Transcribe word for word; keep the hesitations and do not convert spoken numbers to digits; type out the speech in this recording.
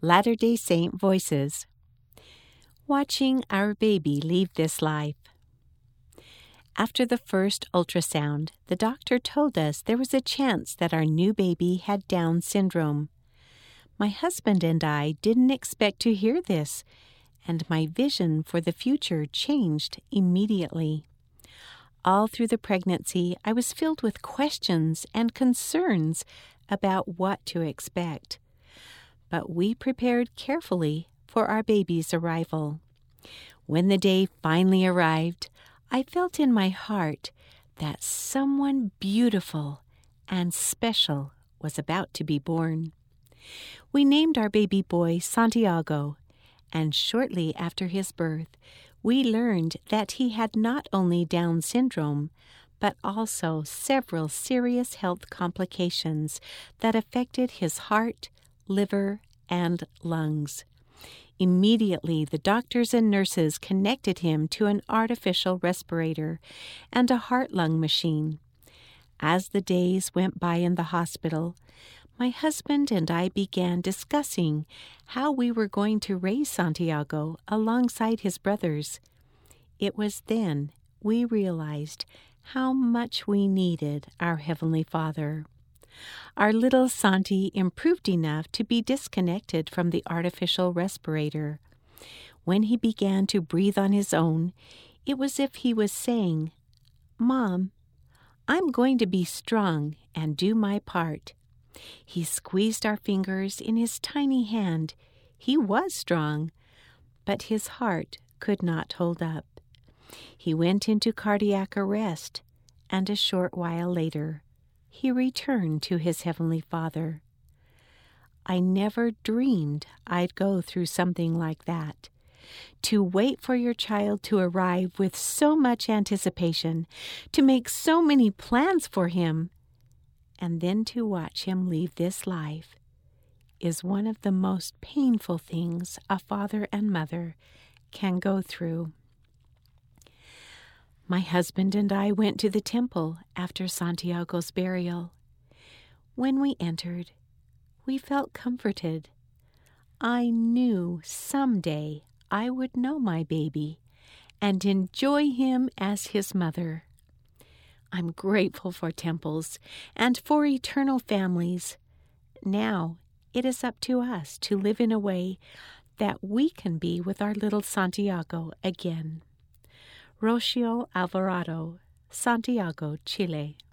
Latter-day Saint Voices. Watching our baby leave this life. After the first ultrasound, the doctor told us there was a chance that our new baby had Down syndrome. My husband and I didn't expect to hear this, and my vision for the future changed immediately. All through the pregnancy, I was filled with questions and concerns about what to expect. But we prepared carefully for our baby's arrival. When the day finally arrived, I felt in my heart that someone beautiful and special was about to be born. We named our baby boy Santiago, and shortly after his birth, we learned that he had not only Down syndrome, but also several serious health complications that affected his heart, liver, and lungs. Immediately, the doctors and nurses connected him to an artificial respirator and a heart-lung machine. As the days went by in the hospital, my husband and I began discussing how we were going to raise Santiago alongside his brothers. It was then we realized how much we needed our Heavenly Father. Our little Santi improved enough to be disconnected from the artificial respirator. When he began to breathe on his own, it was as if he was saying, "Mom, I'm going to be strong and do my part." He squeezed our fingers in his tiny hand. He was strong, but his heart could not hold up. He went into cardiac arrest, and a short while later, he returned to his Heavenly Father. I never dreamed I'd go through something like that. To wait for your child to arrive with so much anticipation, to make so many plans for him, and then to watch him leave this life, is one of the most painful things a father and mother can go through. My husband and I went to the temple after Santiago's burial. When we entered, we felt comforted. I knew someday I would know my baby and enjoy him as his mother. I'm grateful for temples and for eternal families. Now it is up to us to live in a way that we can be with our little Santiago again. Rocio Alvarado, Santiago, Chile.